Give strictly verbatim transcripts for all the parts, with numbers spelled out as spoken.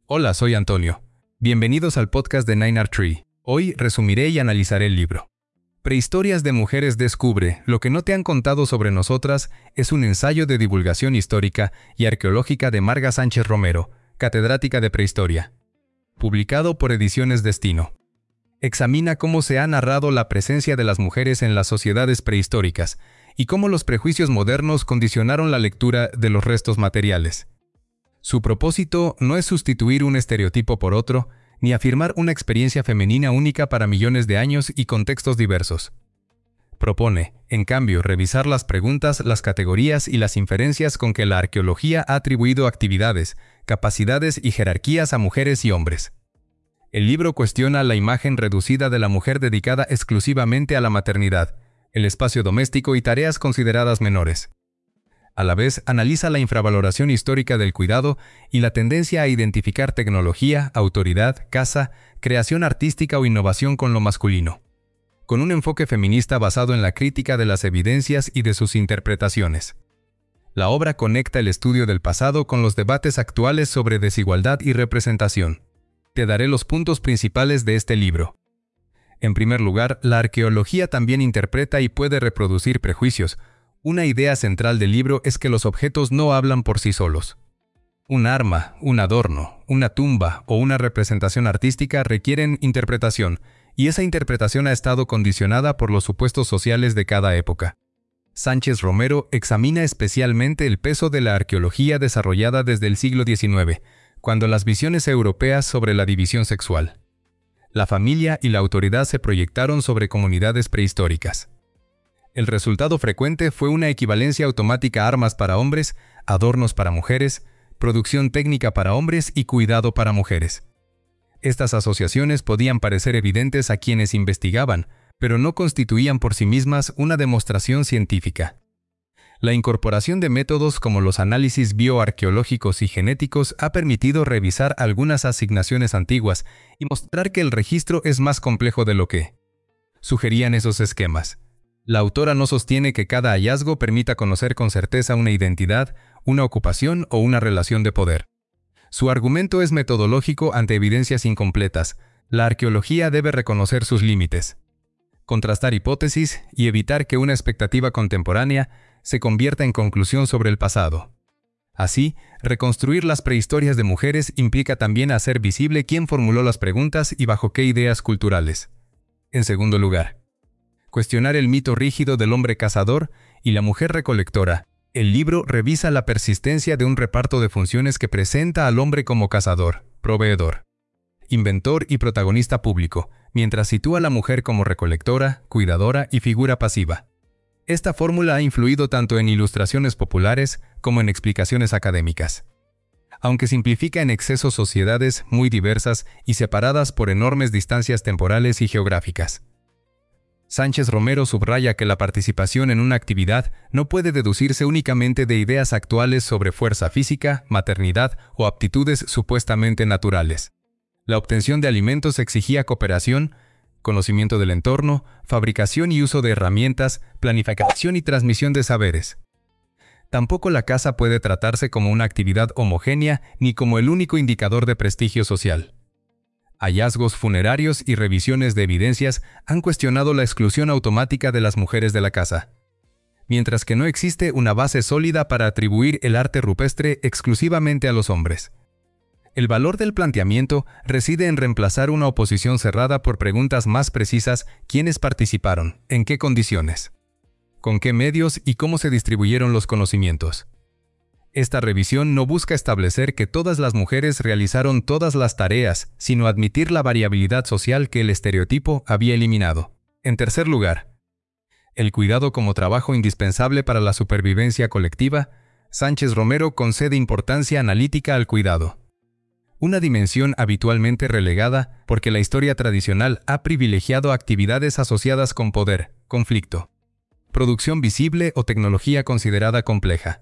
Hola, soy Antonio. Bienvenidos al podcast de Nine Art Tree. Hoy resumiré y analizaré el libro. Prehistorias de mujeres descubre lo que no te han contado sobre nosotras es un ensayo de divulgación histórica y arqueológica de Marga Sánchez Romero, catedrática de Prehistoria. Publicado por Ediciones Destino. Examina cómo se ha narrado la presencia de las mujeres en las sociedades prehistóricas y cómo los prejuicios modernos condicionaron la lectura de los restos materiales. Su propósito no es sustituir un estereotipo por otro, ni afirmar una experiencia femenina única para millones de años y contextos diversos. Propone, en cambio, revisar las preguntas, las categorías y las inferencias con que la arqueología ha atribuido actividades, capacidades y jerarquías a mujeres y hombres. El libro cuestiona la imagen reducida de la mujer dedicada exclusivamente a la maternidad, el espacio doméstico y tareas consideradas menores. A la vez, analiza la infravaloración histórica del cuidado y la tendencia a identificar tecnología, autoridad, casa, creación artística o innovación con lo masculino, con un enfoque feminista basado en la crítica de las evidencias y de sus interpretaciones. La obra conecta el estudio del pasado con los debates actuales sobre desigualdad y representación. Te daré los puntos principales de este libro. En primer lugar, la arqueología también interpreta y puede reproducir prejuicios. Una idea central del libro es que los objetos no hablan por sí solos. Un arma, un adorno, una tumba o una representación artística requieren interpretación, y esa interpretación ha estado condicionada por los supuestos sociales de cada época. Sánchez Romero examina especialmente el peso de la arqueología desarrollada desde el siglo diecinueve, cuando las visiones europeas sobre la división sexual, la familia y la autoridad se proyectaron sobre comunidades prehistóricas. El resultado frecuente fue una equivalencia automática a armas para hombres, adornos para mujeres, producción técnica para hombres y cuidado para mujeres. Estas asociaciones podían parecer evidentes a quienes investigaban, pero no constituían por sí mismas una demostración científica. La incorporación de métodos como los análisis bioarqueológicos y genéticos ha permitido revisar algunas asignaciones antiguas y mostrar que el registro es más complejo de lo que sugerían esos esquemas. La autora no sostiene que cada hallazgo permita conocer con certeza una identidad, una ocupación o una relación de poder. Su argumento es metodológico ante evidencias incompletas. La arqueología debe reconocer sus límites, contrastar hipótesis y evitar que una expectativa contemporánea se convierta en conclusión sobre el pasado. Así, reconstruir las prehistorias de mujeres implica también hacer visible quién formuló las preguntas y bajo qué ideas culturales. En segundo lugar, cuestionar el mito rígido del hombre cazador y la mujer recolectora. El libro revisa la persistencia de un reparto de funciones que presenta al hombre como cazador, proveedor, inventor y protagonista público, mientras sitúa a la mujer como recolectora, cuidadora y figura pasiva. Esta fórmula ha influido tanto en ilustraciones populares como en explicaciones académicas. Aunque simplifica en exceso sociedades muy diversas y separadas por enormes distancias temporales y geográficas. Sánchez Romero subraya que la participación en una actividad no puede deducirse únicamente de ideas actuales sobre fuerza física, maternidad o aptitudes supuestamente naturales. La obtención de alimentos exigía cooperación, conocimiento del entorno, fabricación y uso de herramientas, planificación y transmisión de saberes. Tampoco la caza puede tratarse como una actividad homogénea ni como el único indicador de prestigio social. Hallazgos funerarios y revisiones de evidencias han cuestionado la exclusión automática de las mujeres de la caza, mientras que no existe una base sólida para atribuir el arte rupestre exclusivamente a los hombres. El valor del planteamiento reside en reemplazar una oposición cerrada por preguntas más precisas: ¿quiénes participaron? ¿En qué condiciones? ¿Con qué medios y cómo se distribuyeron los conocimientos? Esta revisión no busca establecer que todas las mujeres realizaron todas las tareas, sino admitir la variabilidad social que el estereotipo había eliminado. En tercer lugar, el cuidado como trabajo indispensable para la supervivencia colectiva. Sánchez Romero concede importancia analítica al cuidado, una dimensión habitualmente relegada porque la historia tradicional ha privilegiado actividades asociadas con poder, conflicto, producción visible o tecnología considerada compleja.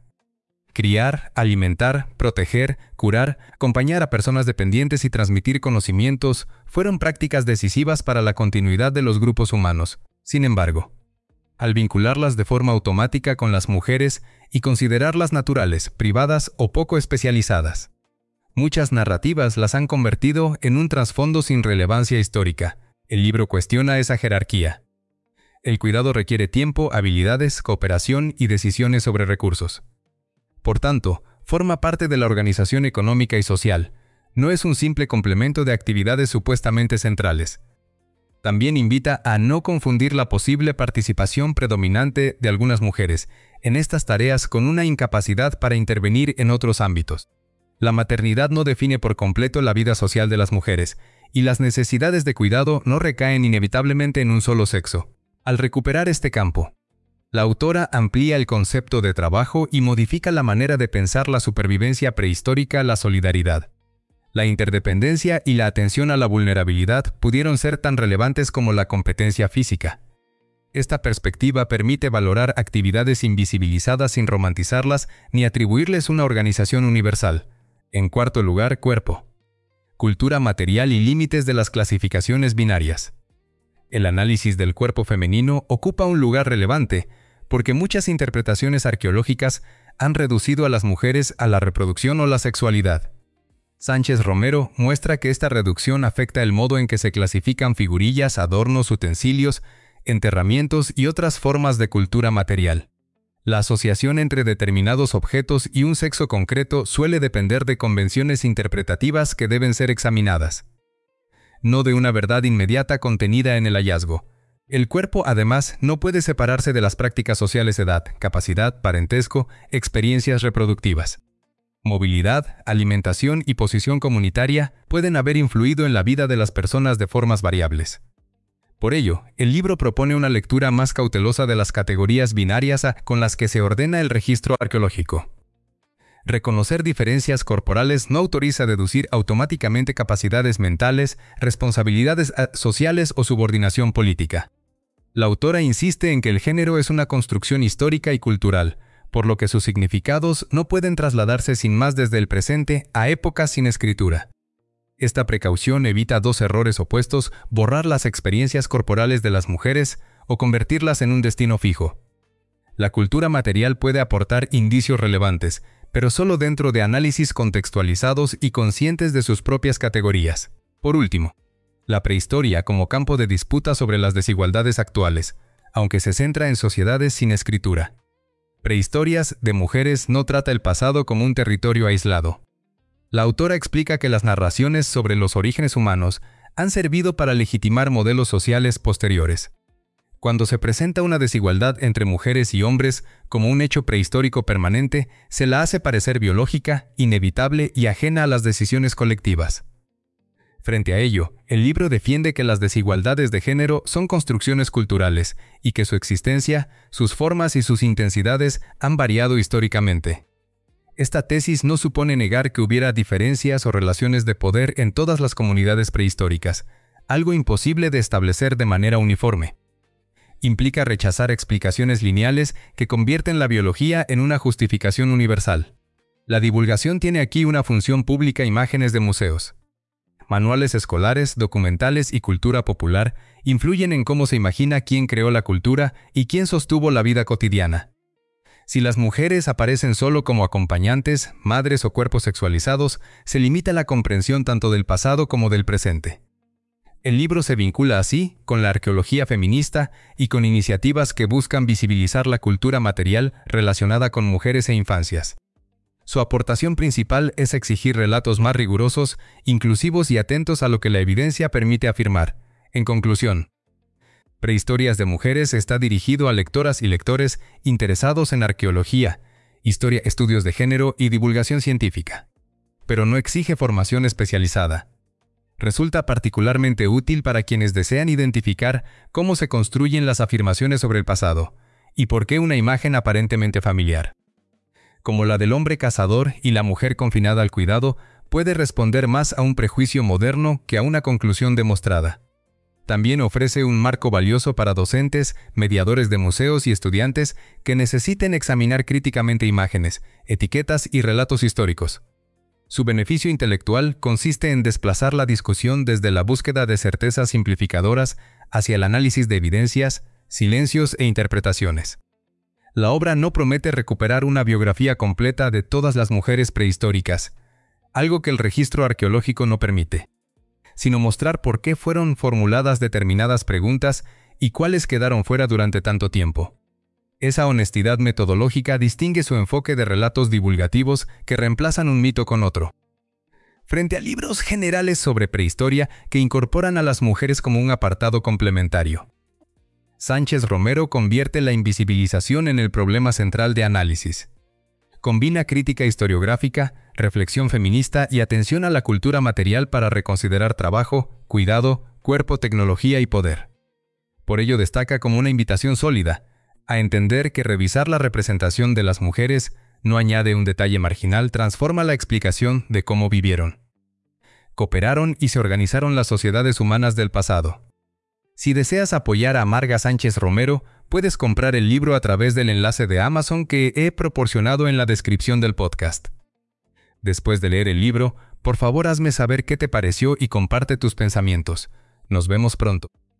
Criar, alimentar, proteger, curar, acompañar a personas dependientes y transmitir conocimientos fueron prácticas decisivas para la continuidad de los grupos humanos. Sin embargo, al vincularlas de forma automática con las mujeres y considerarlas naturales, privadas o poco especializadas, Muchas narrativas las han convertido en un trasfondo sin relevancia histórica. El libro cuestiona esa jerarquía. El cuidado requiere tiempo, habilidades, cooperación y decisiones sobre recursos. Por tanto, forma parte de la organización económica y social. No es un simple complemento de actividades supuestamente centrales. También invita a no confundir la posible participación predominante de algunas mujeres en estas tareas con una incapacidad para intervenir en otros ámbitos. La maternidad no define por completo la vida social de las mujeres, y las necesidades de cuidado no recaen inevitablemente en un solo sexo. Al recuperar este campo, la autora amplía el concepto de trabajo y modifica la manera de pensar la supervivencia prehistórica, la solidaridad. La interdependencia y la atención a la vulnerabilidad pudieron ser tan relevantes como la competencia física. Esta perspectiva permite valorar actividades invisibilizadas sin romantizarlas ni atribuirles una organización universal. En cuarto lugar, cuerpo. Cultura material y límites de las clasificaciones binarias. El análisis del cuerpo femenino ocupa un lugar relevante, porque muchas interpretaciones arqueológicas han reducido a las mujeres a la reproducción o la sexualidad. Sánchez Romero muestra que esta reducción afecta el modo en que se clasifican figurillas, adornos, utensilios, enterramientos y otras formas de cultura material. La asociación entre determinados objetos y un sexo concreto suele depender de convenciones interpretativas que deben ser examinadas, no de una verdad inmediata contenida en el hallazgo. El cuerpo, además, no puede separarse de las prácticas sociales: edad, capacidad, parentesco, experiencias reproductivas. Movilidad, alimentación y posición comunitaria pueden haber influido en la vida de las personas de formas variables. Por ello, el libro propone una lectura más cautelosa de las categorías binarias con las que se ordena el registro arqueológico. Reconocer diferencias corporales no autoriza deducir automáticamente capacidades mentales, responsabilidades sociales o subordinación política. La autora insiste en que el género es una construcción histórica y cultural, por lo que sus significados no pueden trasladarse sin más desde el presente a épocas sin escritura. Esta precaución evita dos errores opuestos: borrar las experiencias corporales de las mujeres o convertirlas en un destino fijo. La cultura material puede aportar indicios relevantes, pero solo dentro de análisis contextualizados y conscientes de sus propias categorías. Por último, la prehistoria como campo de disputa sobre las desigualdades actuales, aunque se centra en sociedades sin escritura. Prehistorias de mujeres no trata el pasado como un territorio aislado. La autora explica que las narraciones sobre los orígenes humanos han servido para legitimar modelos sociales posteriores. Cuando se presenta una desigualdad entre mujeres y hombres como un hecho prehistórico permanente, se la hace parecer biológica, inevitable y ajena a las decisiones colectivas. Frente a ello, el libro defiende que las desigualdades de género son construcciones culturales y que su existencia, sus formas y sus intensidades han variado históricamente. Esta tesis no supone negar que hubiera diferencias o relaciones de poder en todas las comunidades prehistóricas, algo imposible de establecer de manera uniforme. Implica rechazar explicaciones lineales que convierten la biología en una justificación universal. La divulgación tiene aquí una función pública: imágenes de museos, manuales escolares, documentales y cultura popular influyen en cómo se imagina quién creó la cultura y quién sostuvo la vida cotidiana. Si las mujeres aparecen solo como acompañantes, madres o cuerpos sexualizados, se limita la comprensión tanto del pasado como del presente. El libro se vincula así con la arqueología feminista y con iniciativas que buscan visibilizar la cultura material relacionada con mujeres e infancias. Su aportación principal es exigir relatos más rigurosos, inclusivos y atentos a lo que la evidencia permite afirmar. En conclusión, Prehistorias de Mujeres está dirigido a lectoras y lectores interesados en arqueología, historia, estudios de género y divulgación científica. Pero no exige formación especializada. Resulta particularmente útil para quienes desean identificar cómo se construyen las afirmaciones sobre el pasado y por qué una imagen aparentemente familiar, como la del hombre cazador y la mujer confinada al cuidado, puede responder más a un prejuicio moderno que a una conclusión demostrada. También ofrece un marco valioso para docentes, mediadores de museos y estudiantes que necesiten examinar críticamente imágenes, etiquetas y relatos históricos. Su beneficio intelectual consiste en desplazar la discusión desde la búsqueda de certezas simplificadoras hacia el análisis de evidencias, silencios e interpretaciones. La obra no promete recuperar una biografía completa de todas las mujeres prehistóricas. algo que el registro arqueológico no permite, sino mostrar por qué fueron formuladas determinadas preguntas y cuáles quedaron fuera durante tanto tiempo. Esa honestidad metodológica distingue su enfoque de relatos divulgativos que reemplazan un mito con otro. Frente a libros generales sobre prehistoria que incorporan a las mujeres como un apartado complementario, Sánchez Romero convierte la invisibilización en el problema central de análisis. Combina crítica historiográfica, reflexión feminista y atención a la cultura material para reconsiderar trabajo, cuidado, cuerpo, tecnología y poder. Por ello destaca como una invitación sólida a entender que revisar la representación de las mujeres no añade un detalle marginal, transforma la explicación de cómo vivieron, cooperaron y se organizaron las sociedades humanas del pasado. Si deseas apoyar a Marga Sánchez Romero, puedes comprar el libro a través del enlace de Amazon que he proporcionado en la descripción del podcast. Después de leer el libro, por favor hazme saber qué te pareció y comparte tus pensamientos. Nos vemos pronto.